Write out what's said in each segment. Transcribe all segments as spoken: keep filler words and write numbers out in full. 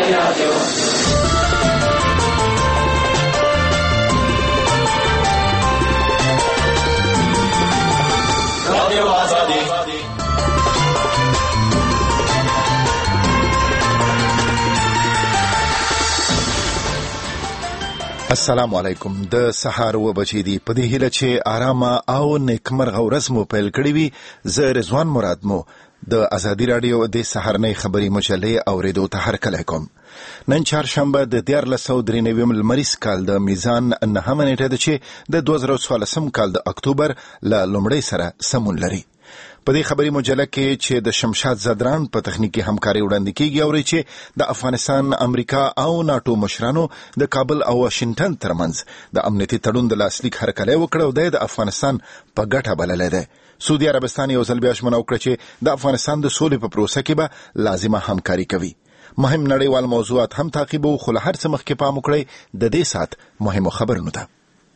السلام علیکم. د سهار و بجې دي. په دې هیله چې آرامه او نیکمرغه ورځ مو پیل کړې وي. زه رضوان مراد مو د ازادي راډیو د سهارنۍ خبري مجلې اوریدو ته هرکلی کوم. نن چهارشنبه د دیارلس سوه درې نوي لمریز کال د میزان نهمه نیټه ده چې د دوه زره څوارلسم کال د اکتوبر له لومړۍ سره سمون لري. په دې خبري مجله کې چې د شمشاد زدران په تخنیکی همکاري وړاندې کیږي اوري چې د افغانستان، امریکا او ناتو مشرانو د کابل او واشنگټن ترمنځ د امنیتي تړون د لاسلیک هرکلی وکړ او د افغانستان په ګټه بللی دی. سعودي عربستان یو ځل بیا ژمنه وکړه چې د افغانستان د سولې په پروسه کې به لازمه همکاري کوي. مهم نړیوال موضوعات هم تعقیبو، خو له هر څه مخکې پام وکړئ د دې ساعت مهمو خبرونو ته.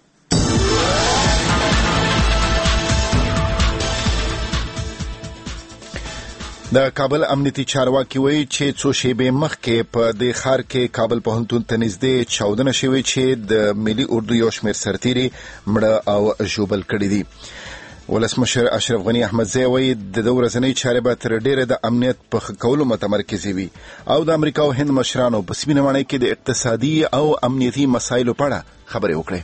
د کابل امنیتي چارواکي وایي چې څو شېبې مخکې په دې ښار کې کابل پوهنتون ته نږدې چاودنه شوې چې د ملي اردو یو شمېر سرتیري مړه او ژوبل کړي دي. ولسمشر اشرف غني احمدزی وایي د ده ورځنۍ چارې به تر ډېره د امنیت په ښه کولو متمرکزې وي او د امریکا او هند مشرانو په سپینه ماڼۍ کې د اقتصادي او امنیتي مسایلو په اړه خبرې وکړې.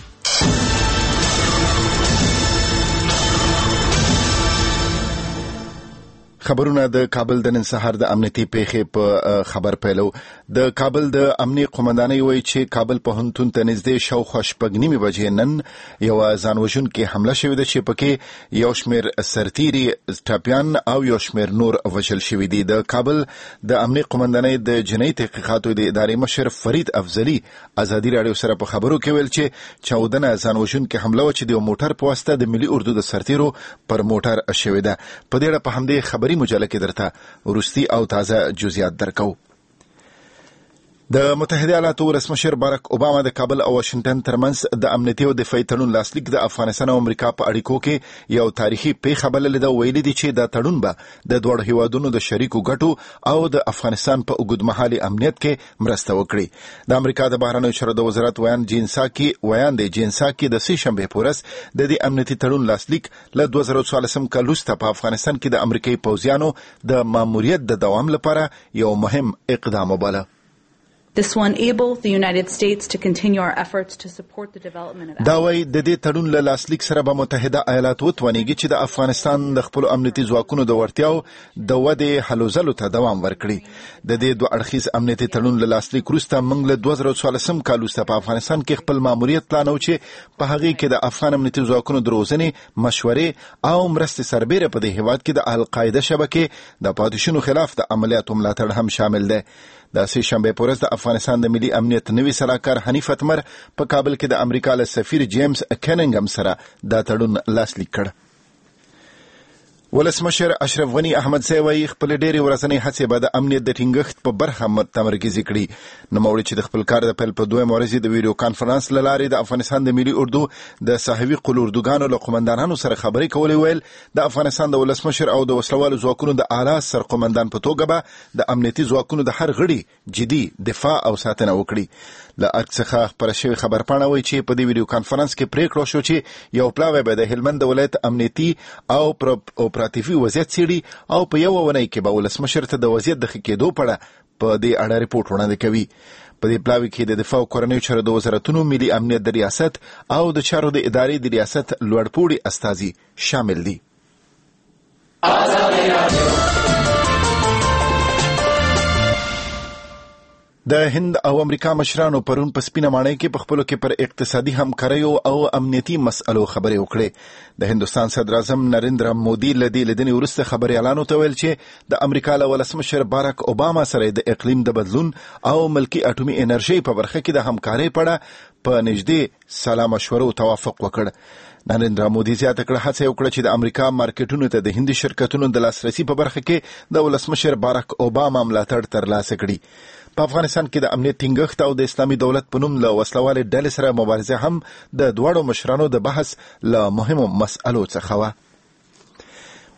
خبرونه د کابل د نن سهار د امنیتي پیښې په خبر پیلو. د کابل د امنیت قومندانۍ وایي چې کابل پوهنتون ته نږدې شاوخوا شپږ نیمې بجې نن یوه ځانوژونکې حمله شوې ده چې پکې یو شمېر سرتیري ټاپیان او یو شمېر نور وژل شوي دي. د کابل د امنیت قومندانۍ د جنایي تحقیقاتو د ادارې مشر فرید افضلي ازادي راډیو سره په خبرو کې ویل چې چاودنه ځانوژونکې حمله وه چې د یو موټر په واسطه د ملي اردو د سرتیرو پر موټر شوې ده. په دې اړه په همدې خبري مجله کې درته وروستي او تازه جزئیات درکو. د متحده ایالاتو ولسمشر باراک اوباما د کابل او واشنگټن ترمنځ د امنیتي او دفاعي تړون لاسلیک د افغانستان او امریکا په اړیکو کې یو تاریخي پیښه بللې ده. ویلي دي چې دا تړون به د دواړو هیوادونو د شریکو ګټو او د افغانستان په اوږدمهالي امنیت کې مرسته وکړي. د امریکا د بهرنیو چارو د وزارت ویان جین ساکي ویان دی جین ساکي د سې شنبې په ورځ د دې امنیتي تړون لاسلیک له دوه زره څوارلسم کال وروسته په افغانستان کې د امریکایي پوځیانو د ماموریت د دوام لپاره یو مهم اقدام وباله. This will enable the United States to continue our efforts to support the development of دا وایي د دې تړون له لاسلیک سره به متحده ایالات وتوانیږي چې د افغانستان د خپلو امنیتي ځواکونو د وړتیاو د ودې هلو ځلو ته دوام ورکړي. د دې دوه اړخیز امنیتي تړون له لاسلیک وروسته موږ له دوه زره څوارلسم کال وروسته په افغانستان کې خپل ماموریت پلانو چې په هغې کې د افغان امنیتي ځواکونو د روزنې، مشورې او مرستې سربیره په دې هېواد کې د القاعده شبکې د پاتې خلاف د عملیاتو ملاتړ هم شامل دی. د سې شنبې په ورځ د افغانستان د ملي امنیت نوي سلاکار حنیف اتمر په کابل کې د امریکا له سفیر جیمز کنینګم سره دا تړون لاسلیک کړ. ولسمشر اشرف غني احمدزی وایي خپل ډېرې ورځنۍ هڅې به د امنیت د ټینګښت په برخه متمرکزې کړي. نوموړي چې د خپل کار د پیل په دویمه ورځ د ویډیو کانفرنس له لارې د افغانستان د ملي اردو د صحوي قلو اردوګانو له قومندانانو سره خبرې کولې ویل د افغانستان د ولسمشر او د وسلوالو ځواکونو د اعلی سرقومندان په توګه به د امنیتي ځواکونو د هر غړي جدي دفاع او ساتنه وکړي. له ارګ څخه خپره شوې خبرپاڼه وایي چې په دې ویډیو کانفرنس کې پریکړه وشوه چې یو پلاوی به د هلمند ولایت امنیتي او اپراتیفي وضعیت څیړي او په یوه اونۍ کې به ولسمشر ته د وضعیت د ښه کېدو په اړه په دې اړه ریپورټ وړاندې کوي. په دې پلاوي کې د دفاع او کورنیو چارو د وزارتونو، ملي امنیت د ریاست او د چارو د ادارې د ریاست لوړپوړي استازي شامل دي. د هند او امریکا مشرانو پرون په سپینه ماڼۍ کې په خپلو کې پر اقتصادي همکاریو او امنیتي مسئلو خبرې وکړې. د هندوستان صدر اعظم نریندرا مودي له دې لیدنې وروسته خبریالانو ته ویل چې د امریکا له ولسمشر باراک اوباما سره د اقلیم د بدلون او ملکي اټومي انرژۍ په برخه کې د همکارۍ په اړه په نږدې سلا مشورو توافق وکړ. نریندرا مودي زیاته کړه هڅه وکړه چې د امریکا مارکیټونو ته د هندي شرکتونو د لاسرسي په برخه کې د ولسمشر باراک اوباما ملاتړ ترلاسه کړي. په افغانستان کې د امنیت ټینګښت او د اسلامي دولت په نوم له وسلوالې ډلې سره مبارزه هم د دواړو مشرانو د بحث له مهمو مسئلو څخه وه.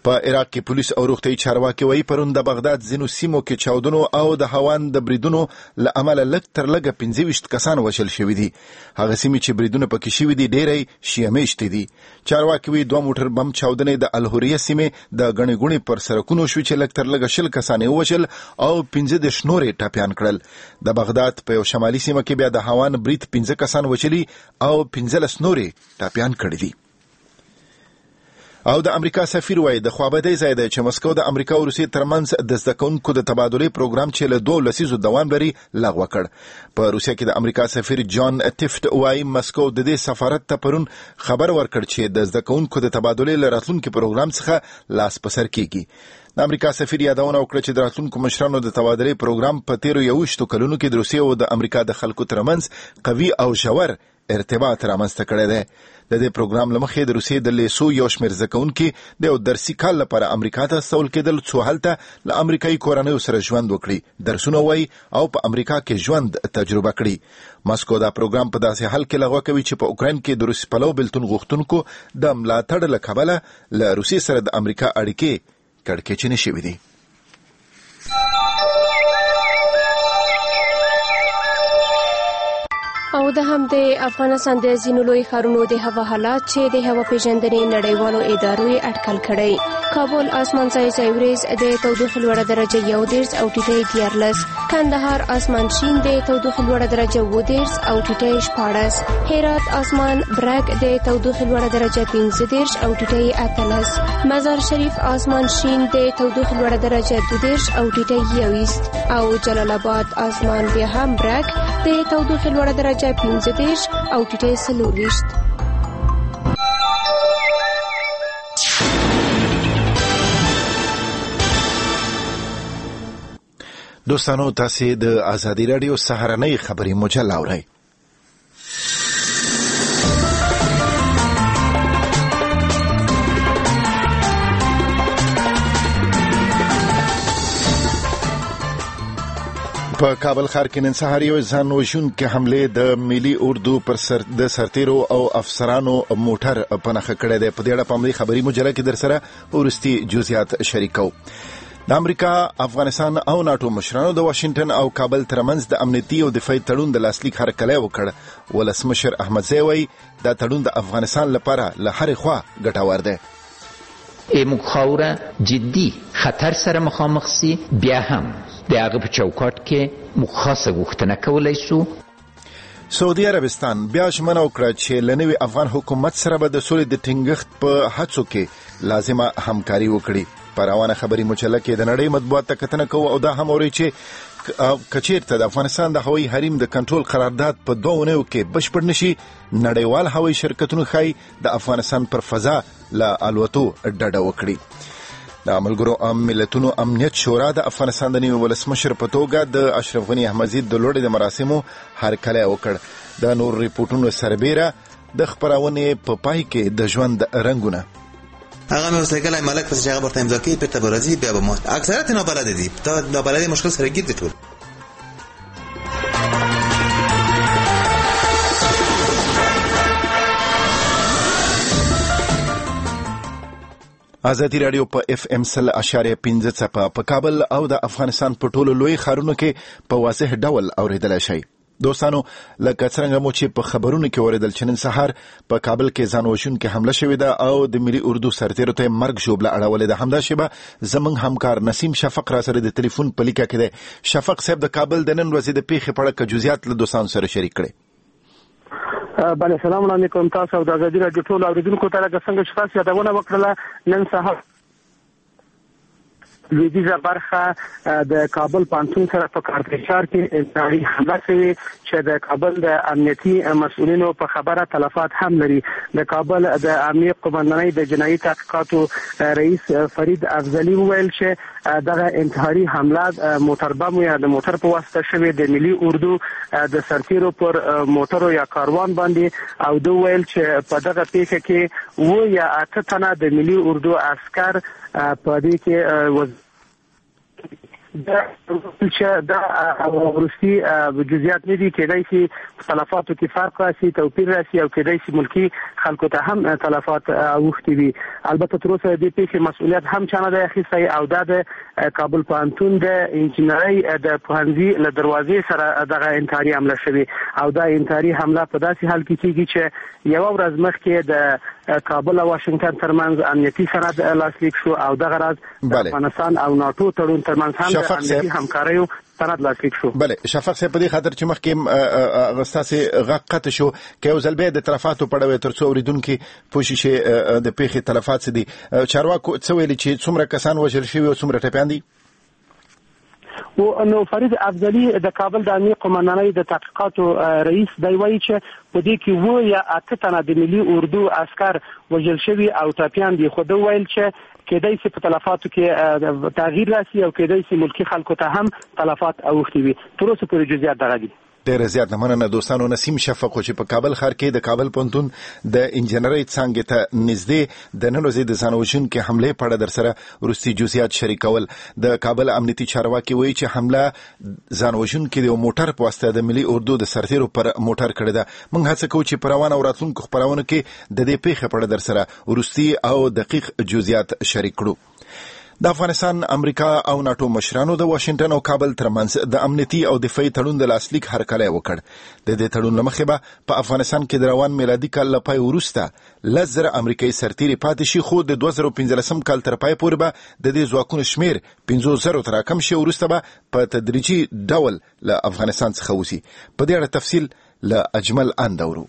په عراق کې پولیس او روغتي چارواکي وایي پرون د بغداد ځینو سیمو کې چاودنو او د هوان د بریدونو له امله لږ تر لږه پنځه ویشت کسان وژل شوي دي. هغه سیمې چې بریدونه پکې شوي دي ډېری شیعه میشتې دي. چارواکي وایي دوه موټر بم چاودنې د الهوریه سیمې د ګڼې ګوڼې پر سړکونو شوې چې لږ تر لږه شل کسان یې ووژل او پنځه دېرش نور یې ټپیان کړل. د بغداد په یو شمالي سیمه کې بیا د هوان برید پنځه کسان وژلي او پنځلس نور یې ټپیان کړي دي. او د امریکا سفیر وایي د خوابدۍ ځای دی چې مسکو د امریکا او روسیې ترمنځ د زده کوونکو د تبادلې پروګرام چې له دوو لسیزو دوام لري لغوه کړ. په روسیه کې د امریکا سفیر جان ټیفټ وایي مسکو د دې سفارت ته پرون خبر ورکړ چې د زده کوونکو د تبادلې له راتلونکي پروګرام څخه لاس په سر کیږي. د امریکا سفیر یادونه وکړه چې د راتلونکو مشرانو د تبادلې پروګرام په تیرو یوویشتو کلونو کې د روسیې او د امریکا د خلکو ترمنځ قوي او ژور ارتباط رامنځته کړی دی. د دې پروګرام له مخې د روسیې د لیسو یو شمېر زده کوونکي د یو درسي کال لپاره امریکا ته استول کېدل څو هلته له امریکایي کورنیو سره ژوند وکړي، درسونه ووایي او په امریکا کې ژوند تجربه کړي. مسکو دا پروګرام په داسې حال کې لغوه کوي چې په اوکراین کې د روسي پلو بېلتون غوښتونکو د ملاتړ له کبله له روسیې سره د امریکا اړیکې کړکېچنې شوې دي. او د هم د افغانستان د ځینو لوی ښارونو د هوا حالات چې د هوا پیژندنې نړیوالو ادارو یې اټکل کړی. کابل اسمان ځای ځای وریځ د تودوخې لوړه درجه یو دېرش او ټیټۍ دیارلس. کندهار اسمان شین د تودوخې لوړه درجه اووه دېرش او ټیټۍ شپاړس. هرات اسمان برګ د تودوخې لوړه درجه پنځه دېرش او ټیټۍ اتلس. مزار شریف اسمان شین د تودوخې لوړه درجه دوه دېرش او ټیټۍ یوویشت. او جلال آباد اسمان بیا هم برګ د تودوخې لوړه درجه پنځه دېرش او ټیټۍ څلور ویشت. دوستانو تاسې د ازادي راډیو سهارنۍ خبري مجله اورئ. په کابل ښار کې نن سهار یو ځان وژونکې حملې د ملي اردو پر سر د سرتیرو او افسرانو موټر په نښه کړی دی. په دې اړه په همدې خبري مجله کې در سره وروستي جزئیات شریکو. د امریکا، افغانستان او ناټو مشرانو د واشنگټن او کابل ترمنځ د امنیتي او دفاعي تړون د لاسلیک هرکلی وکړ. ولسمشر احمدزی وایي دا تړون د افغانستان لپاره له هرې خوا ګټور دی. موږ خاوره جدي خطر سره مخامخ سي، بیا هم د هغه په چوکاټ کې موږ خاصه غوښتنه کولی شو. سعودي عربستان بیا ژمنه وکړه چې له نوي افغان حکومت سره به د سولې د ټینګښت په هڅو کې لازمه همکاري وکړي. په روانه خبري مجله کې د نړۍ مطبوعات ته کتنه کوو او دا هم اوري چې کچیرته د افغانستان د هوایي حریم د کنټرول قرارداد په دوه اونیو کې بشپړ نشي، نړیوال هوایي شرکتونو ښایي د افغانستان پر فضا له الوتو ډډه وکړي. د ملګرو ملتونو امنیت شورا د افغانستان د نوي ولسمشر په توګه د اشرف غني احمدزي د لوړې د مراسمو هرکلی وکړ. د نور ریپورټونو سربیره د خپرونې په پای کې د ژوند رنګونه. هغه مې وسلګلای ملک پس هغه ورته امضا کوي پرته برازي بیا به مو اکثریت نابلد دي. دا نابلدي مشکل سره گیر دي ټول. ازادي راډیو په اف ام سل اشاریه پنځه څپه په کابل او د افغانستان په ټولو لوی ښارونو کې په واضح ډول اوریدلای شئ. دوستانو لکه څنګه مو چې په خبرونو کې اوریدل چې نن سهار په کابل کې ځان وژونکې حمله شوې ده او د ملي اردو سرتیرو ته مرګ ژوبله اړولې ده. همدا شیبه زموږ همکار نسیم شفق را سره د ټلیفون په لیکه کې دی. شفق صاحب، د کابل د نن ورځې د پیښې په اړه جزئیات له دوستانو سره شریک کړئ. بله، سلام علیکم تاسو او د ازادي راډیو ټول اوریدونکو ته. لکه څنګه چې تاسو یادونه وکړله، نن سهار لویدیځه برخه د کابل پانتون سره په کارتشار کې انتحاري حمله شوې چې د کابل د امنیتي مسؤلینو په خبره تلفات هم لري. د کابل د امنیت قومندانۍ د جنایي تحقیقاتو رئیس فرید افضلي وویل چې دغه انتحاري حمله موټر بم یا د موټر په واسطه شوې د ملي اردو د سرتیرو پر موټرو یا کاروان باندې، او دوی ویل چې په دغه پیښه کې و یا اته تنه د ملي اردو عسكر په دې کې دا چې دا ورستي جزئیات نه دي کېدای شي تلفاتو کې فرق راشي توپیر راشي او کېدای شي ملکی خلکو ته هم تلفات اوختي وي البته تر اوسه د دې مسؤلیت هم چانه د اخیستی او د کابل پوهنتون د انجنیري د پوهنځي له دروازې سره دغه انکاري حمله شوی او دا انکاري حمله په داسې حال کې کیږي چې یو ورځ مخکې د کابل او واشنگټن ترمنځ امنیتي سند لاسلیک شو او دغه راز د افغانستان او ناتو تړون ترمنځ هم د امنیتي همکاریو سند لاسلیک شو. بله شفاق صاحب په دې خاطر چې مخکې غستاسې غقت شو کې یو ځل به د طرفاتو پړوي ترڅو اوریدونکو پوښي شي د پیښې تلفات دي چارواکو څه ویلي چې څومره کسان وژل شوي او څومره ټپیان دي؟ و نو فرید افضلی د کابل د امنیت قومندانۍ د تحقیقاتو رئیس دی وایي چې په دې کې و یا اته تنه د ملي اردو عسكر وژل شوي او ټپیان دي خو دوی ویل چې کېدای شي په تلفاتو کې تغییر راشي او کېدای شي ملکی خلکو ته هم تلفات اوختي وي تر اوسه پورې جزئیات دغه دي. ډېر زیات مننه دوستانو. نسیم شفق چې په کابل ښار کې د کابل پوهنتون د انجنیري څانګې ته نږدې د نن ورځې د ځانوژونکو حمله په اړه در سره وروستي جزئیات شریکول. د کابل امنیتي چارواکي وایي چې حمله ځانوژونکو د موټر په واسطه د ملي اردو د سرتیرو پر موټر کړی ده. موږ هڅه کوو چې په روانه او راتلونکو خبرونه کې د دې پیښې په اړه در سره وروستي او دقیق جزئیات شریک کړو. د افغانستان امریکا او ناتو مشرانو د واشنگټن او کابل ترمنځ د امنیتي او دفاعي تړون د لاسلیک هرکلی وکړ. د دې تړون لمخې به په افغانستان کې د روان میلادي کال له پای وروسته لس زره امریکایي سرتیري پاتې شي خو د دوه زره پنځلسم کال تر پای پورې به د دې ځواکونو شمیر پنځوس زرو ته راکم شي وروسته به په تدریجي ډول له افغانستان څخه وځي. په دې اړه تفصیل له اجمل اندورو.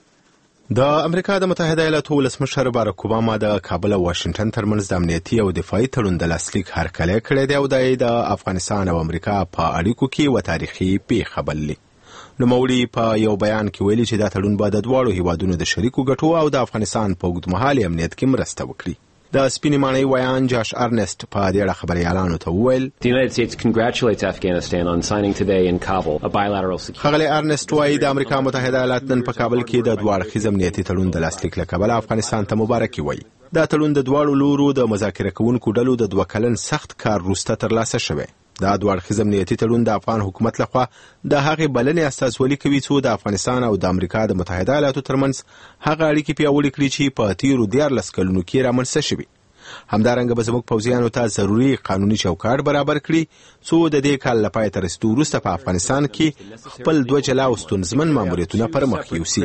د امریکا د متحده ایالاتو ولسمشر باراک اوباما د کابل او واشنگټن ترمنځ د امنیتي او دفاعي تړون د لاسلیک هرکلی کړی دی او د افغانستان او امریکا په اړیکو کې و تاریخي پیښه بللې. نوموړي په یو بیان کې ویلي چې دا تړون به د دواړو هیوادونو د شریکو ګټو او د افغانستان په اوږدمهالي امنیت کې مرسته وکړي. د سپینې ماڼۍ ویان جاش ارنست په دې اړه خبريالانو ته وویل The United States congratulates Afghanistan on signing today in Kabul a bilateral security. خغلی ارنست وایي د امریکا متحده ایالات نن په کابل کې د دوه اړخیز امنیتي تړون د لاسلیک له کبله افغانستان ته مبارکي وایي. دا تړون د دواړو لورو د مذاکره کوونکو ډلو د دوه کلن سخت کار وروسته ترلاسه شوی. دا دوه اړخیز امنیتي تړون د افغان حکومت لخوا د هغې بلنې استازولي کوي چې د افغانستان او د امریکا د متحده ایالاتو ترمنځ هغه اړیکې پیاوړې کړي چې په تیرو دیارلس کلونو کې رامنځته شوي. همدارنګه به زموږ پوځیانو ته ضروري قانوني چوکاټ برابر کړي څو د دې کال لپاره تر رسیدو وروسته په افغانستان کې خپل دوه جلا او ستونزمن ماموریتونه پر مخ یوسي.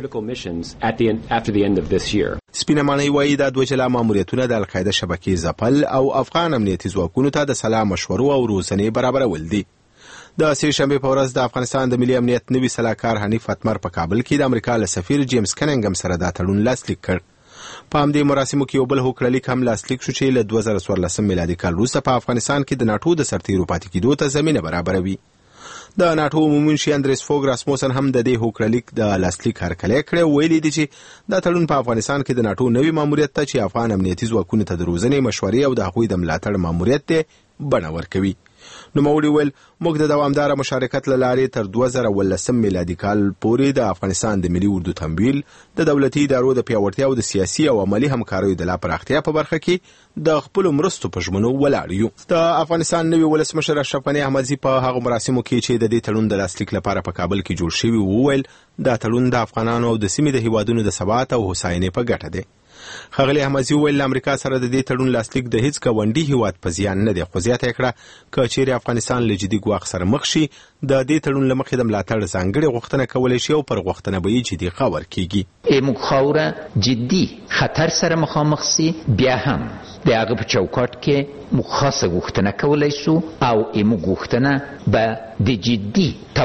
سپینه ماڼۍ وایي دا دوه جلا ماموریتونه د القاعده شبکې ځپل او افغان امنیتي ځواکونو ته د سلا مشورو او روزنې برابرول دي. د سې شنبې په ورځ د افغانستان د ملي امنیت نوي سلاکار حنیف اتمر په کابل کې د امریکا له سفیر جیمز کننګم سره دا تړون لاسلیک کړ. په همدې مراسمو کې یو بل هوکړلیک هم لاسلیک شو چې له دوه زره څوارلسم میلادي کال وروسته په افغانستان کې د ناټو د سرتیرو پاتې کېدو ته زمینه برابروي. د ناټو عمومي منشي اندریس فوګ راسموسن هم د دې هوکړلیک د لاسلیک هرکلی کړی ویلي دي چې دا تړون په افغانستان کې د ناټو نوي ماموریت ته چې افغان امنیتي ځواکونو ته د روزنې مشورې او د هغوی د ملاتړ ماموریت ته بڼه ورکوي. نوموړي ویل موږ د دوامداره مشارکت له لارې تر دوه زره اوولسم میلادي کال پورې د افغانستان د ملي اردو تمویل د دولتي ادارو د پیاوړتیا او د سیاسي او عملي همکاریو د لا پراختیا په برخه کې د خپلو مرستو په ژمنو ولاړ یو. د افغانستان نوي ولسمشر اشرف غني احمدزي په هغو مراسمو کې چې د دې تړون د لاسلیک لپاره په کابل کې جوړ شوی وویل دا تړون د افغانانو او د سیمې د هیوادونو د ثبات او هوساینې په ګټه دی. خغلی احمدزي ویل امریکا سره د دې تړون لاسلیک د هیڅ ګاونډي هیواد په زیان نه دی خو زیاته کړه که چیرې افغانستان له جدي ګواښ سره مخ شي د دې تړون له مخې د ملاتړ ځانګړې غوښتنه کولی شي او پر غوښتنه به یې جدي خبر کیږي. موږ خاوره جدي خطر سره مخامخ سي بیا هم د هغه په چوکاټ کې موږ خاصه غوښتنه کولی شو او موږ غوښتنه به د جدي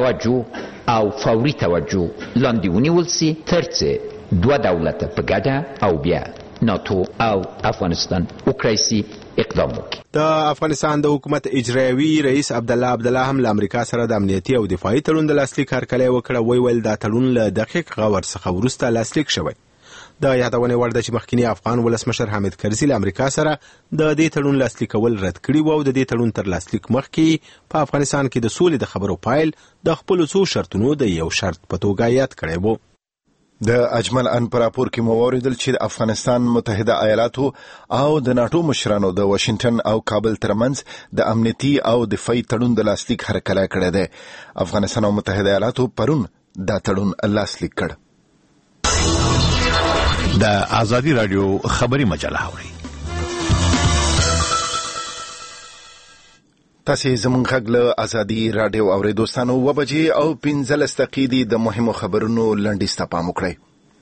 توجه او فوري توجه لاندې ونیول سي تر څو دوه دولته په ګډه او بیا ناتو او افغانستان وکړي اقدام وکړي. د افغانستان د حکومت اجرایوي رئیس عبدالله عبدالله هم له امریکا سره د امنیتي او دفاعي تړون د لاسلیک هرکلی وکړه. وی ویل دا تړون له دقیق غور څخه وروسته لاسلیک شوی. د یادونې وړ ده چې مخکینی افغان ولسمشر حامد کرزي له امریکا سره د دې تړون لاسلیکول رد کړي و او د دې تړون تر لاسلیک مخکې په افغانستان کې د سولې د خبرو پایل د خپلو څو شرطونو د یو شرط په توګه یاد کړی و. د اجمل ان پر راپور کې مو اوریدل چې د افغانستان متحده ایالاتو او د ناتو مشرانو د واشنگټن او کابل ترمنځ د امنیتي او دفاعي تړون د لاسلیک هرکلی کړی دی. افغانستان او متحده ایالاتو پرون دا تړون لاسلیک کړ. د آزادي رادیو خبري مجله اوري. تاسو زمونږ غږ له آزادي رادیو اورئ دوستانو. و بجې او پنځلس دقیقې د مهمو خبرونو لنډیز ته پام وکړئ.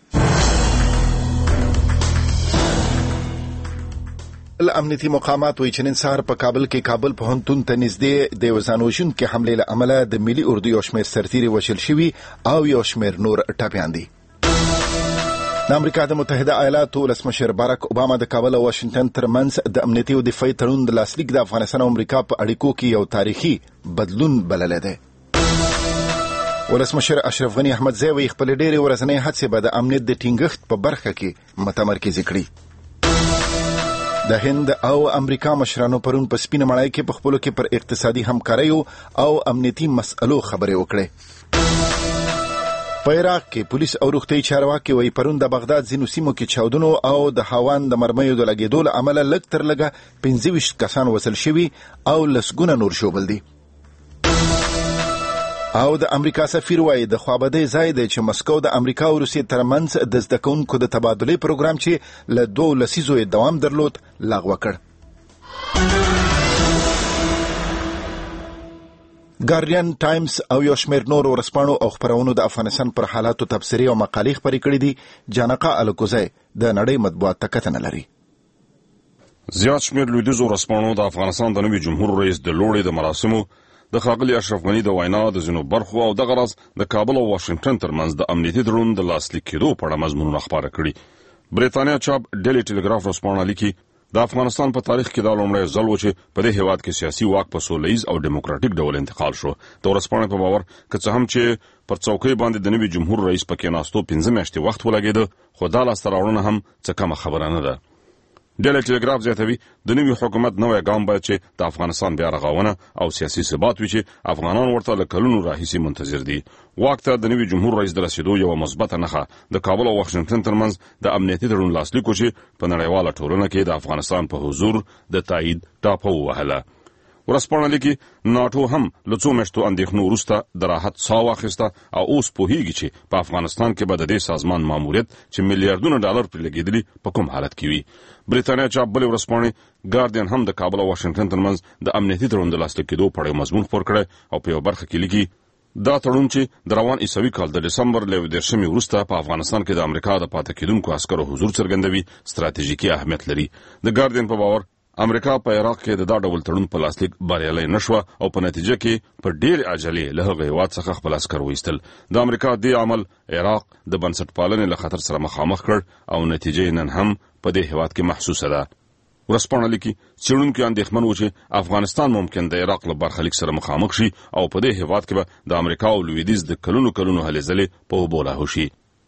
امنیتي مقامات وایي چې نن سهار په کابل کې کابل پوهنتون ته نږدې د یو ځانوژونکي حملې له امله د ملي اردو یو شمېر سرتیري وژل شوي او یو شمېر نور ټپیان دي. د امریکا د متحده ایالاتو ولسمشر باراک اوباما د کابل او واشنگټن ترمنځ د امنیتي او دفاعي تړون د لاسلیک د افغانستان او امریکا په اړیکو کې یو تاریخي بدلون بللی دی. ولسمشر اشرف غني احمدزی وایي خپلې ډېرې ورځنۍ هڅې به د امنیت د ټینګښت په برخه کې متمرکزې کړي. د هند او امریکا مشرانو پرون په سپینه مړۍ کې په خپلو کې پر اقتصادي همکاریو او امنیتي مسئلو خبرې وکړې. په عراق کې پولیس او روغتیايي چارواکي وایي پرون د بغداد ځینو سیمو کې چاودنو او د هاوان د مرمیو د لګېدو له امله لږ تر لږه پنځه ویشت کسان وژل شوي او لسګونه نور ژوبل دي. او د امریکا سفیر وایي د خوابدۍ ځای دی چې مسکو د امریکا او روسیې ترمنځ د زده کوونکو د تبادلې پروګرام چې له دوو لسیزو یې دوام درلود لغوه کړ. ګارډین ټایمز او یو شمېر نور ورځپاڼو او خپرونو د افغانستان پر حالاتو تبصرې او مقالې خپرې کړې دي. جانقه الکوزی د نړۍ مطبوعات ته کتنه لري. زیات شمېر لویدیځو ورځپاڼو د افغانستان د نوي جمهور رئیس د لوړې د مراسمو د ښاغلي اشرف غني د وینا د ځینو برخو او دغه راز د کابل او واشنګټن ترمنځ د امنیتي تړون د لاسلیک کېدو په اړه مضمونونه خپاره کړي. بریتانیا چاپ ډیلی ټیلیګراف ورځپاڼه لیکي د افغانستان په تاریخ کې دا لومړی ځل و چې په دې هېواد کې سیاسي واک په سوله ییز او ډیموکراټیک ډول انتقال شو. د ورځپاڼې په باور که څه هم چې پر څوکۍ باندې د نوي جمهور رئیس په کېناستو پنځه میاشتې وخت ولګېده، خو دا لاسته راوړنه هم څه کمه خبره نه ده. ډیلی ټیلیګراف زیاتوي د نوي حکومت نوی ګام باید چې د افغانستان بیا رغونه او سیاسي ثبات وي چې افغانان ورته له کلونو راهیسې منتظر دي. واک ته د نوي جمهور رئیس د رسېدو یوه مثبته نښه د کابل او واشنګټن ترمنځ د امنیتي تړون لاسلیک و چې په نړیواله ټولنه کې د افغانستان په حضور د تایید ټاپه ووهله. ورځپاڼه لیکي ناټو هم له څو میاشتو اندېښنو وروسته د راحت ساه واخیسته او اوس پوهیږي چې په افغانستان کې به د دې سازمان ماموریت چې میلیارډونه ډالر پرې لګېدلي په کوم حالت کې وي. بریتانیا چاپ بلې ورځپاڼې ګارډین هم د کابل او واشنګټن ترمنځ د امنیتي تړون د لاسلیک کېدو په اړه مضمون خپور کړی او په یوه برخه کې لیکي دا تړون چې د روان عیسوي کال د ډسمبر له یوې دېرشمې وروسته په افغانستان کې د امریکا د پاتې کېدونکو عسکرو حضور څرګندوي ستراتیژیکي اهمیت لري. د ګارډین په باور امریکا په عراق کې د دا ډول تړون په لاسلیک بریالی نشوه او په نتیجه کې په ډېر عجلې له هغه هېواد څخه خپل عسکر وایستل. د امریکا دې عمل عراق د بنسټپالنې له خطر سره مخامخ کړ او نتیجه نن هم په دې هېواد کې محسوسه ده. ورځپاڼه لیکي څېړونکي اندېښمن وو چې افغانستان ممکن د عراق له برخلیک سره مخامخ شي او په دې هېواد کې به د امریکا او لویدیځ د کلونو کلونو هلې ځلې په اوبو لاهو شي.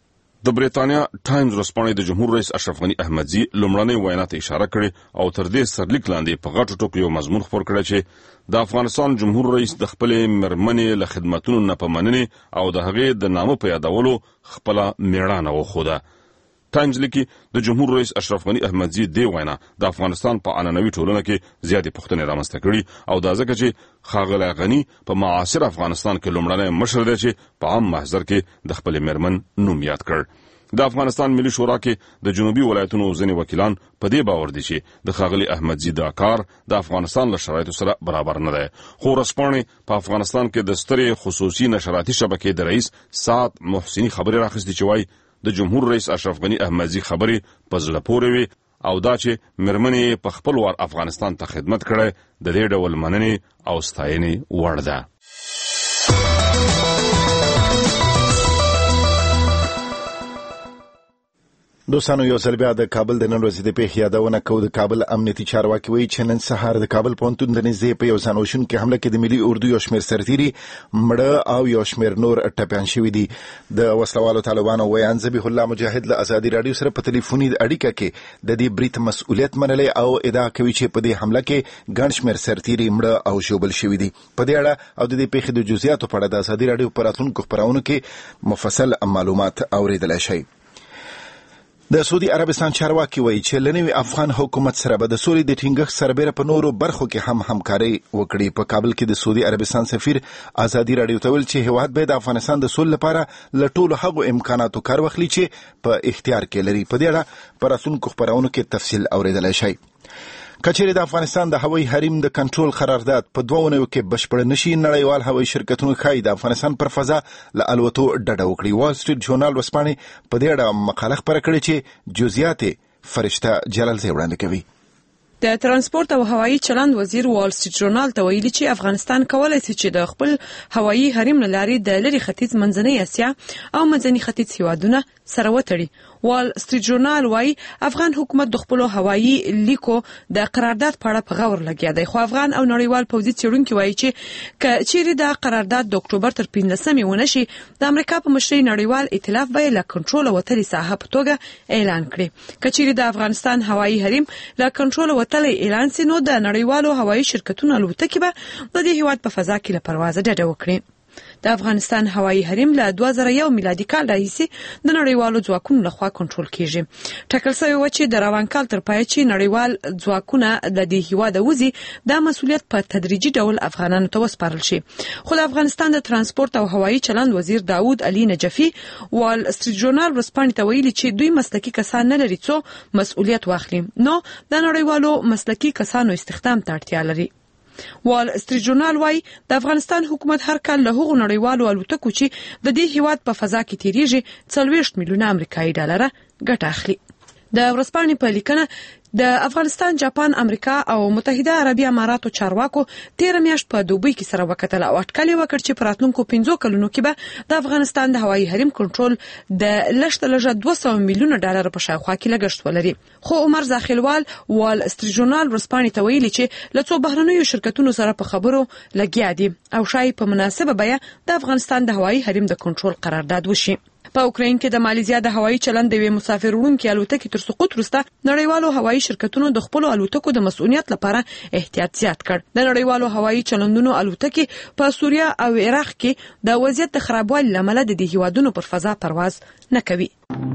د بریتانیا ټایمز ورځپاڼې د جمهور رئیس اشرف غني احمدزي لومړنۍ وینا ته اشاره کړې او تر دې سرلیک لاندې په غټو ټکو یو مضمون خپور کړی چې د افغانستان جمهور رئیس د خپلې مېرمنې له خدمتونو نه په مننې او د هغې د نامه په یادولو خپله مېړانه وښوده. ټایمز لیکي د جمهور رئیس اشرف غني احمدزي دې وینا د افغانستان په عنعنوي ټولنه کې زیاتې پوښتنې رامنځته کړي او دا ځکه چې ښاغلی غني په معاصر افغانستان کې لومړنی مشر دی چې په عام محضر کې د خپلې مېرمن نوم یاد کړ. د افغانستان ملي شورا کې د جنوبي ولایتونو ځینې وکیلان په دې باور دي چې د ښاغلي احمدزي دا کار د افغانستان له شرایطو سره برابر نه دی. خو ورځپاڼې په افغانستان کې د سترې خصوصي نشراتي شبکې د رئیس سعد محسني خبرې راخیستې چې وایي د جمهور رئیس اشرف غني احمدزي خبرې په زړه پورې وي او دا چې مېرمنې په خپل وار افغانستان ته خدمت کړی د دې ډول مننې او ستاینې وړ ده. دوستانو یو ځل بیا د کابل د نن ورځې د پیښې یادونه کوو. د کابل امنیتي چارواکي وایي چې نن سهار د کابل پوهنتون د نږدې په یو ځانوژونکې حمله کې د ملي اردو یو شمېر سرتیري مړه او یو شمېر نور ټپیان شوي دي. د وسلوالو طالبانو ویان ذبیح الله مجاهد له ازادي راډیو سره په ټلیفوني اړیکه کې د دې برید مسؤلیت منلی او ادعا کوي چې په دې حمله کې ګڼ شمېر سرتیري مړه او ژوبل شوي دي. په دې اړه او د دې پیښې د جزئیاتو په اړه د ازادي راډیو په راتلونکو خپرونو کې مفصل معلومات اوریدلی شئ. د سعودي عربستان چارواکي وایي چې له نوي افغان حکومت سره به د سولې د ټینګښت سربېره په نورو برخو کې هم همکاري وکړي. په کابل کې د سعودي عربستان سفیر ازادي راډیو ته ویل چې هیواد به د افغانستان د سولې لپاره له ټولو هغو امکاناتو کار واخلي چې په اختیار کې لري. په دې اړه په راتلونکو خپرونو کې تفصیل اوریدلی شئ. کچېرې د افغانستان د هوایي حریم د کنټرول قرارداد په دوه اونیو کې بشپړ نشي، نړیوال هوایي شرکتونو ښایي د افغانستان پر فضا له الوتو ډډه وکړي. وال سټریټ ژورنال ورځپاڼې په دې اړه مقاله خپره کړې چې جزئیات یې فرشته جلالزی وړاندې کوي. د ترانسپورت او هوایي چلند وزیر وال سټریټ ژورنال ته ویلي چې افغانستان کولای شي چې د خپل هوایي حریم له لارې د لرې ختیځ منځنۍ اسیا او منځني ختیځ هیوادونه سره وتړي. وال سټریټ ژورنال وايي افغان حکومت د خپل هوایي لیکو د قرارداد په اړه په غور لګیا دی، خو افغان او نړیوال پوځي څېړونکي وايي چې که چیرې د قرارداد د اکتوبر تر پنځلسمې ونه شي، د امریکا په مشرۍ نړیوال ائتلاف به له کنټروله وتلې ساحه په توګه اعلان کړي. که چیرې د افغانستان هوایي حریم له کنټروله وتلی اعلان سي، نو د نړیوالو هوایي شرکتونو الوتکې به د دې هیواد په فضا کې له پروازه ډډه وکړي. د افغانستان هوایي حریم له دوه زره یو میلادي کال راهیسې د نړیوالو ځواکونو لخوا کنټرول کیږي. ټاکل شوی و چې د روان کال تر پایه چې نړیوال ځواکونه له دې هیواده وځي، دا مسؤلیت په تدریجي ډول افغانانو ته وسپارل شي. خو د افغانستان د ترانسپورت او هوایي چلند وزیر داود علي نجفي وال سټریټ ژورنال ورځپاڼې ته ویلي چې دوی مسلکي کسان نه لري څو مسؤلیت واخلي، نو د نړیوالو مسلکي کسانو استخدام ته اړتیا لري. وال سټریټ ژورنال وايي د افغانستان حکومت هر کال له هغو نړیوالو الوتکو چې د دې هیواد په فضا کې تیریږي څلوېښت میلیونه امریکایي ډالره ګټه اخلي. د ورځپاڼې په لیکنه د افغانستان، جاپان، امریکا او متحده عربي اماراتو چارواکو تیر میاشت په دوبۍ کې سره وکتل او اټکل وکړ چې په راتلونکو پنځو کلونو کې به د افغانستان د هوایي حریم کنټرول د لږ لږه دوه سوه میلیونه ډالر په شاوخوا کې لګښت ولري. خو عمر زاخیلوال وال سټریټ ژورنال ورځپاڼې ته ویلي چې له څو بهرنیو شرکتونو سره په خبرو لګیا دي او شاید په مناسبه بیه د افغانستان د هوایي حریم د کنټرول قرارداد وشي. په اوکراین کې د مالیزیا د هوایي چلند د یوې مسافر وړونکې الوتکې تر سقوط وروسته نړیوالو هوایي شرکتونو د خپلو الوتکو د مسؤلیت لپاره احتیاط زیات کړ. د نړیوالو هوایي چلندونو الوتکې په سوریه او عراق کې د وضعیت د خرابوالي له امله د دې هیوادونو پر فضا پرواز نه کوي.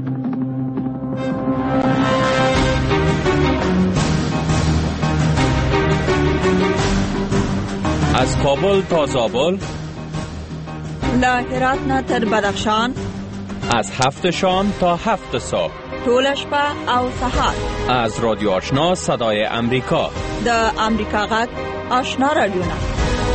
از کابل تا زابل، له هرات نه تر بدخشان، از هفت شام تا هفت صبح، ټول شپه او سهار، از رادیو آشنا صدای امریکا، د امریکا غږ آشنا رادیو نه.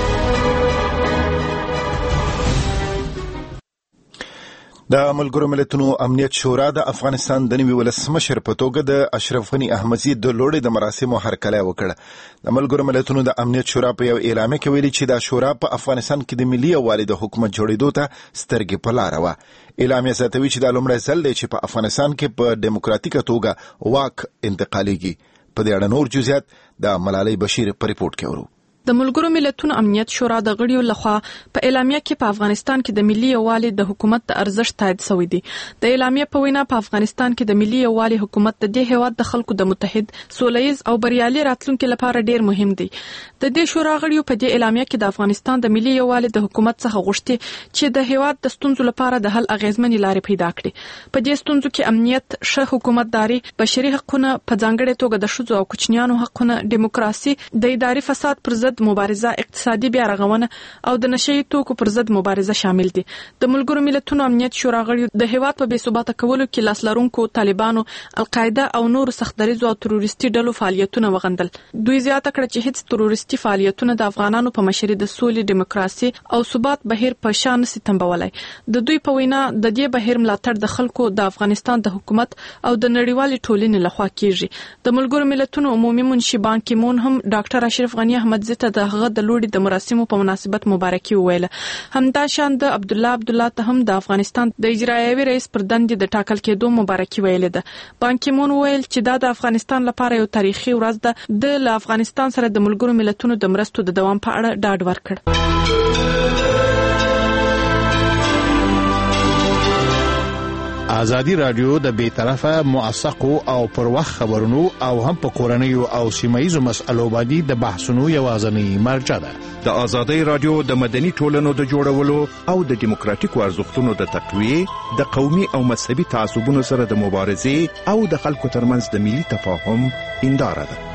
د ملګرو ملتونو امنیت شورا د افغانستان د نوي ولسمشر په توګه د اشرف غني احمدزي د لوړې د مراسمو هرکلی وکړ. د ملګرو ملتونو د امنیت شورا په یو اعلامیه کې ویلي چې دا شورا په افغانستان کې د ملي یووالي د حکومت جوړېدو ته سترګې په لاره وه. اعلامیه زیاتوي چې دا لومړی ځل دی چې په افغانستان کې په ډیموکراتیکه توګه واک انتقالیږي. په دې اړه نور جزئیات د ملالۍ بشیر په ریپورت کې ورو. د ملګرو ملتونو امنیت شورا د غړیو لخوا په اعلامیه کې په افغانستان کې د ملي یووالي د حکومت د ارزښت تایید شوی دی. د اعلامیه په وینا په افغانستان کې د ملي یووالي حکومت د دې هیواد د خلکو د متحد، سولهییز او بریالي راتلونکي لپاره ډیر مهم دی. د دې شورا غړیو په دې اعلامیه کې د افغانستان د ملي یووالي د حکومت څخه غوښتي چې د هیواد د ستونزو لپاره د حل اغیزمنې لارې پیدا کړي. په دې ستونزو کې امنیت، ښه حکومتداري، بشري حقونه، په ځانګړې توګه د ښځو او کوچنیانو حقونه، دیموکراسي، د اداري فساد پر ضد مبارزه، اقتصادي بیا رغونه او د نشئی توکو پر ضد مبارزه شامل دي. د ملګرو ملتونو امنیت شورا غړي د هیواد په بې ثباته کولو کې لاس لرونکو طالبانو، القاعده او نورو سختدریزو او تروریستي ډلو فعالیتونه وغندل. دوی زیاته کړه چې هیڅ تروریستي فعالیتونه د افغانانو په مشرۍ د سولې، دیموکراسي او ثبات بهیر په شان نشي تنبولای. د دوی په وینا د دې بهیر ملاتړ د خلکو، د افغانستان د حکومت او د نړیوالې ټولنې لخوا کیږي. د ملګرو ملتونو عمومي منشي بان کی مون هم ډاکټر اشرف غني احمدزي ته ته د هغه د لوړي د مراسمو په مناسبت مبارکي وویل. همدا شان د عبد الله عبد الله ته هم د افغانستان د اجرایوي رئیس پر دندې د ټاکل کېدو مبارکي ویلې ده. بان کی مون ویل چې دا د افغانستان لپاره یو تاریخي ورځ ده. د له افغانستان سره د ملګرو ملتونو د مرستو د دوام په اړه ډاډ ورکړ. ازادي رادیو د بې طرفه موثقو او پر وخت خبرونو او هم په کورنیو او سیمایي مسایلو باندې د بحثونو یوازینی مرجع ده. د ازادي رادیو د مدني ټولنو د جوړولو او د دیموکراتیکو ارزښتونو د تقویه، د قومي او مذهبي تعصبونو سره د مبارزې او د خلکو ترمنځ د ملي تفاهم هنداره ده.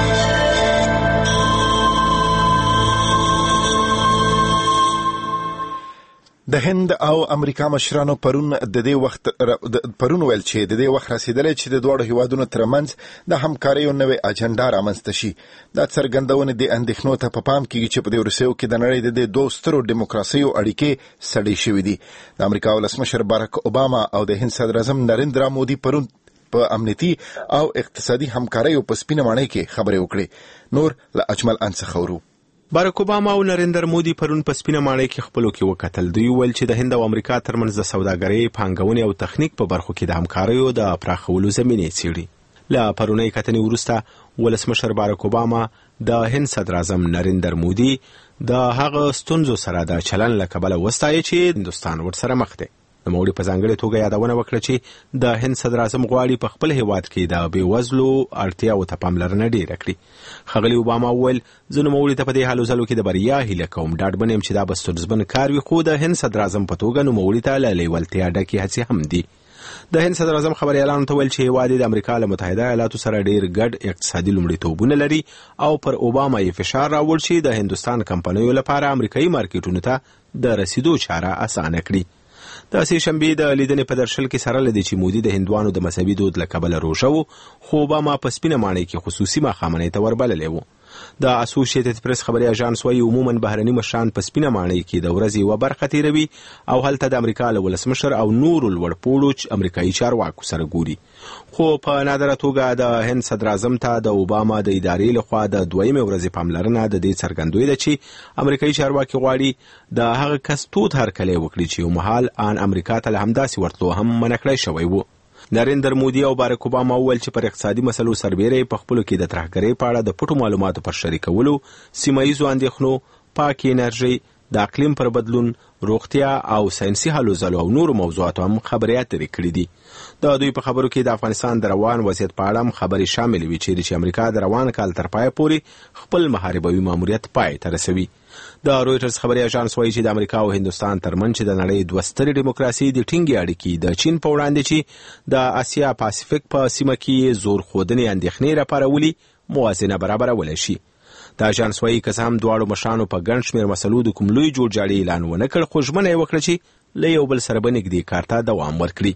د هند او امریکا مشرانو پرون د دې وخت پرون ویل چې د دې وخت رسیدلې چې د دوه هیوادونو ترمنځ د همکارۍ او نوې اجنډا رامنځته شي. دا څرګندونه د اندېښنو ته په پام کې چې په دې ورسېو کې د نړۍ د دوه سترو دیموکراسيو اړیکې سړې شوې دي. د امریکا ولسمشر باراک اوباما او د هند صدر اعظم نریندرا مودي پرون په امنیتي او اقتصادي همکارۍ په سپینه ماڼۍ کې خبرې وکړې. نور له اجمل انڅخه ورو. باراک اوباما او نریندر مودي پرون په سپینه ماڼۍ کې خپلو کې وکتل. دوی ویل چې د هند او امریکا ترمنځ د سوداګرۍ، پانګونې او تخنیک په برخو کې د همکاریو د پراخولو زمینې څیړي. له پرونۍ کتنې وروسته ولسمشر باراک اوباما د هند صدر اعظم نریندر مودي د هغه ستونزو سره د چلن له کبله وستایي چې هندستان ورسره مخ دی. د مودي په ځانګړې توګه یادونه وکړه چې د هند صدر اعظم غواړي په خپل هیواد کې د بېوزلو اړتیاوو ته پاملرنه ډېره کړي. ښاغلي اوباما وویل زه نوموړي ته په دې هلو ځلو کې د بریا هیله کوم. ډاډمن یم چې دا به ستونزمن کار وي، خو د هند صدر اعظم په توګه نوموړي ته له لیوالتیا ډکې هڅې هم دي. د هند صدر اعظم خبريالانو ته ویل چې هیواد د امریکا له متحده ایالاتو سره ډېر ګډ اقتصادي لومړیتوبونه لري او پر اوباما یې فشار راوړ چې د هندستان کمپنیو لپاره امریکایي مارکیټونو ته د رسیدو چاره اسانه کړي. د سې شنبې د لیدنې په درشل کې سره لدی چې مودي د هندوانو د مذهبي دود له کبله روژه و، خو اوباما په سپینه ماڼۍ کې خصوصي ماښامنۍ ته وربللی و. د اسوسییټډ پریس خبري اژانس وايي عموما بهرني مشران په سپینه ماڼۍ کې د ورځې یوه برخه تیروي او هلته د امریکا له ولسمشر او نورو لوړپوړو امریکایي چارواکو سره ګوري. خو په نادره توګه د هند صدر اعظم ته د اوباما د ادارې لخوا د دویمې ورځې پاملرنه د دې څرګندوي ده چې امریکایي چارواکي غواړي د هغه کس تود هرکلی وکړي چې یو مهال ان امریکا ته له همداسې ورتلو هم منع کړی شوی و. نریندر مودي او باراک اوباما وویل چې پر اقتصادي مسلو سربېره په خپلو کې د ترهګرۍ په اړه د پټو معلوماتو پر شریکولو، سیماییزو اندېښنو، پاکې انرژۍ، د اقلیم پر بدلون، روغتیا او ساینسي هلو ځلو او نورو موضوعاتو هم خبرې اترې کړې دي. د دوی په خبرو کې د افغانستان د روان وضعیت په اړه هم خبرې شاملې وي چې امریکا د روان کال تر پایه پورې خپل محاربوي ماموریت پای ته رسوي. د رویټرز خبري اژانس وايي چې د امریکا او هندستان ترمنځ چې د نړۍ دوه سترې دیموکراسي د ټینګې اړیکې د چین په وړاندې چې د اسیا پاسفیک په سیمه کې زور خودنې اندېښنې راپارولي موازنه برابرولی شي. د اژانس وايي که څه هم دواړو مشرانو په ګڼ شمېر مسلو د کوم لوی جوړجاړي اعلان ونه کړ، خو ژمنه یې وکړه چې له یو بل سره به نږدې کار ته دوام ورکړي.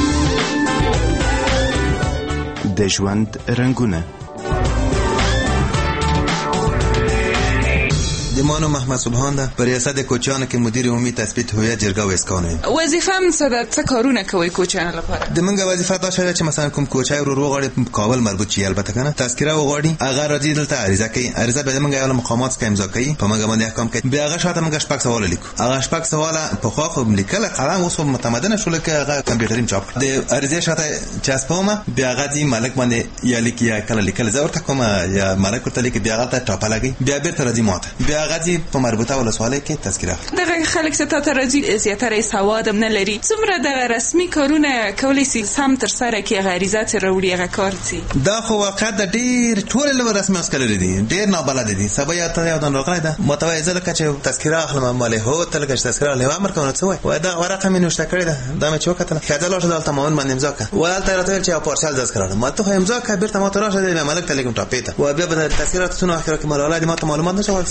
د ژوند رنګونه دمانو محمد سبحان ده په ریاست کوچیانو کې مدیر عمومي تثبیت هویت جرګه و اسکانوي. وظیفه هم څه ده؟ څه کارونه کوي کوچیانو لپاره؟ د منګه وظیفه دا شوه چې مثلا کوم کوچای ورو غواړي کابل مربوط شي، البته کنه تذکره وغواړي هغه راځي دلته عریضه کوي، عریضه به منګه یو مقامات کې امضا کوي، په منګه باندې احکام کوي، بیا هغه شاته منګه شپږ سوال لیکو، هغه شپږ سوال په خو خو لیکل قلم اوس متمدن شول کې هغه کمپیوټریم چاپ د عریضه شاته چاسپومه بیا هغه دی مالک باندې یا لیکي یا کله لیکل زه ورته کوم یا مالک ورته لیکي بیا هغه ته ټاپه لګي، بیا بیرته راځي ماته، بیا هغه دی په مربوط ولسواله کې تذکره. دغه خلک ته ته راځي زیاتره سواد هم نه لري، څومره د رسمي کارونه کولی سي سم تر سره کې غریزه تر وړي هغه کار سي. دا خو واقع د ډیر ټول له رسمي اسکل لري، ډیر نه بلد دي، سبا یا ته یو د راغلی ده متوای زله چې تذکره اخلم مالې هو ته لکه تذکره له امر کوي څه وای و دا ورقه مې نوشته کړی ده دا مې چوکته خدای لاشه دلته مون باندې امضا کړ ولته راته چې پارسل تذکره ما ته امضا کړ بیرته ما ته راشه د ملک ته لیکم ټاپیته و بیا به تذکره ته نو اخر کې مالوله دي ما ته معلومات نشو سنیم ساعت لګي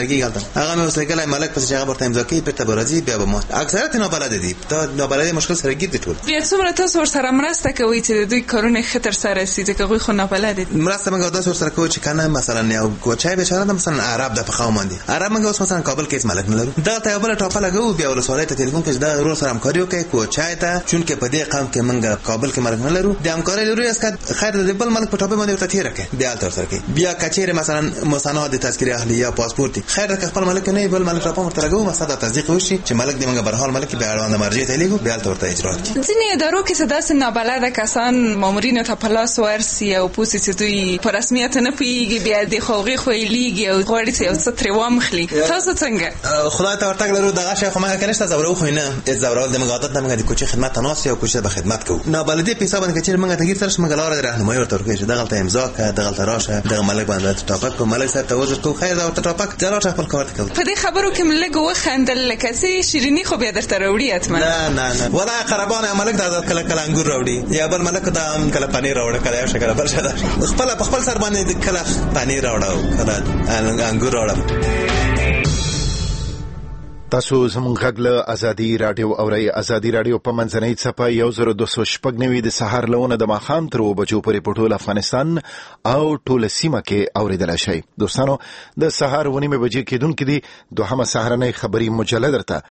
لګي غلطه هغه مې وسلګلای ملک پس هغه ورته امضا کوي په تبرزي بیا به ما اکثریت نه بلد دي ته نه بلد مشکل سره ګید ټول بیا څومره تاسو سره مرسته کوي چې دوی کارونه خطر سره سي چې کوي خو نه بلد دي مرسته موږ تاسو سره کوي چې کنه مثلا یو کوچای بیچاره مثلا عرب د پخاو باندې عرب موږ اوس مثلا کابل کې ملک نه لرو دا ته بل ټاپه لګو بیا ول سوالای ته ټلیفون کې دا ورو سره همکاري وکړي کوچای ته چونکه په دې قام کې موږ کابل کې ملک نه لرو د همکاري لرو اسکه خیر د بل ملک په ټاپه باندې ورته تیر کړي بیا تر سره کې بیا کچېره مثلا مسانات تذکره اهلیه یا پاسپورت خیر د خپل ملک نه بل ملک ټاپه ورته لګو مساده تصدیق وشي چې ملک دې موږ به حال ملک بیا روانه مرجع ته لګو بیا تر ورته اجرا کړي ځینې ادارو کې سداس نابلده کسان مامورین ته پلاس ورسي او پوسې چې دوی په رسمیت نه پیږي بیا د خوغي خوېلیږي او غوړي چې اوس تر وامخلي تاسو څنګه خدای ته ورتګ لرو دغه شی خو موږ کنيشته زورو خو نه زورول د موږ عادت نه موږ د کوچي خدمت تناسي او کوچي به خدمت کوو نه بلدي په حساب باندې چې موږ ته ګیر سره موږ لاره راهنمایي ورته ورکړي دغه ته امضا کړه دغه ته راشه دغه ملک باندې ټاپک کو ملک سره توجه کو خیر دا ټاپک جلا خپل کار کوي په دې خبرو کې ملګ وخندل لکه چې شیرینی خو به درته راوړي اتمن نه نه نه ولا قربان ملک دا کله کله انګور راوړي یا بل ملک دا کله پنیر راوړي کله یو شکل بل شدا خپل خپل سر باندې کله پنیر راوړو کله انګور راوړم تاسو زموږ غږ له ازادي رادیو اورئ ازادي رادیو په منځنۍ څپه یو زر دوه سوه شپږ نوي د سهار لونه د ماښام تر اوه بجو پورې په ټول افغانستان او ټوله سیمه کې اورېدلی شئ دوستانو د سهار اوه نیمې بجې کېدونکې دي دوهمه سهارنۍ خبري مجله درته